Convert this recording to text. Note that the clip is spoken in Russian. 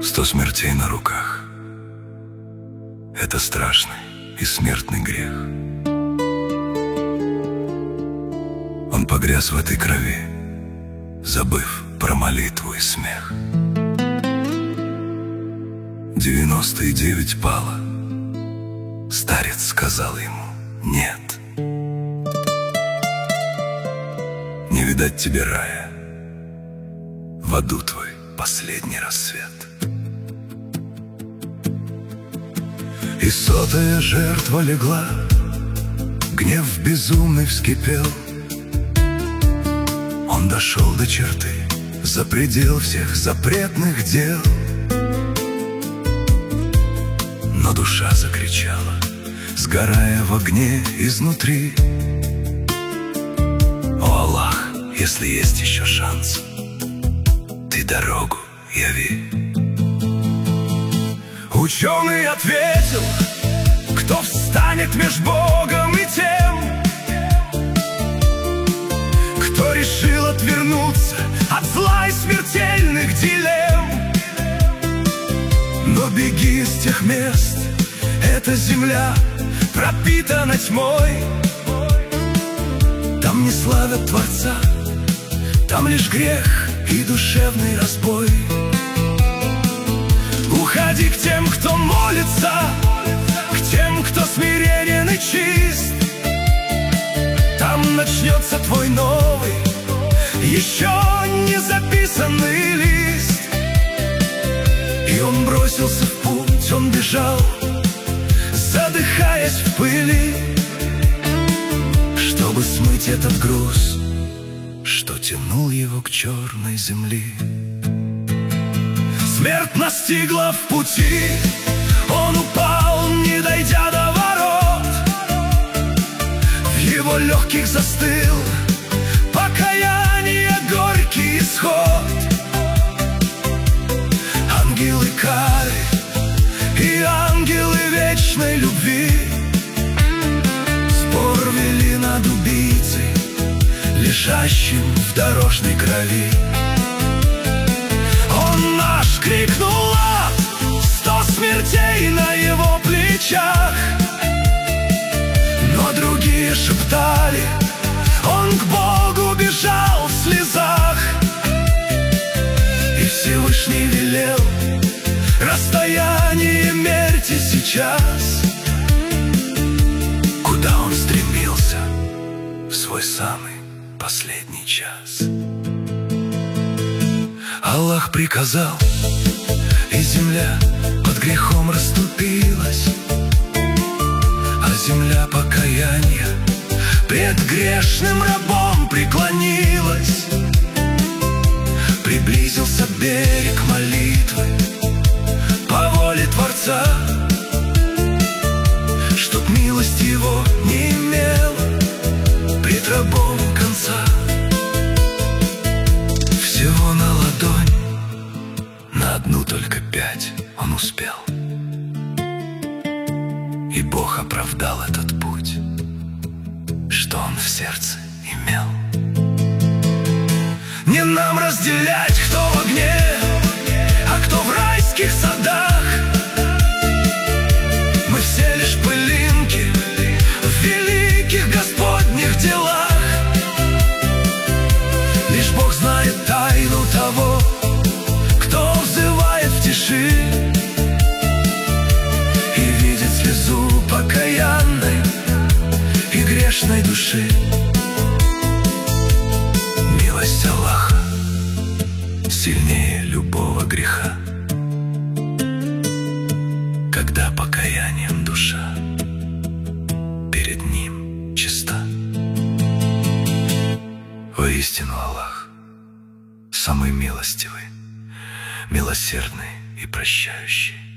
100 смертей на руках. Это страшный и смертный грех. Он погряз в этой крови, забыв про молитву и смех. 99 пало. Старец сказал ему: нет. Не видать тебе рая, в аду твой последний рассвет. И 100-я жертва легла, гнев безумный вскипел. Он дошел до черты, за предел всех запретных дел. Но душа закричала, сгорая в огне изнутри: о Аллах, если есть еще шанс, ты дорогу яви. Ученый ответил: кто встанет между Богом и тем, кто решил отвернуться от зла и смертельных дилемм. Но беги с тех мест, эта земля пропитана тьмой. Там не славят Творца, там лишь грех и душевный разбой. Уходи к тем, кто молится, к тем, кто смиренен и чист. Там начнется твой новый, еще не записанный лист. И он бросился в путь, он бежал, задыхаясь в пыли, чтобы смыть этот груз, что тянул его к черной земли. Смерть настигла в пути, он упал, не дойдя до ворот. В его легких застыл покаяние, горький исход. Ангелы кары и ангелы вечной любви спор вели над убийцей, лежащим в дорожной крови. Он наш, крикнул ад, 100 смертей на его плечах. Но другие шептали: он к Богу бежал в слезах. И Всевышний велел: расстояние мерьте сейчас. Куда он стремился в свой самый последний час? Аллах приказал, и земля под грехом расступилась, а земля покаяния пред грешным рабом преклонилась. Приблизился берег молитвы по воле Творца, чтоб милость его не имела пред рабом конца. Всего на ладонь, на одну только 5 он успел, и Бог оправдал этот путь, что он в сердце имел. Не нам разделять, кто в огне, а кто в райских садах. Мы все лишь пылинки в великих Господних делах. Лишь Бог знает тайну того, кто взывает в тиши и видит слезу покаянной и грешной души. Милость Аллаха сильнее любого греха, когда покаянием душа перед Ним чиста. Воистину Аллах самый милостивый, милосердный и прощающий.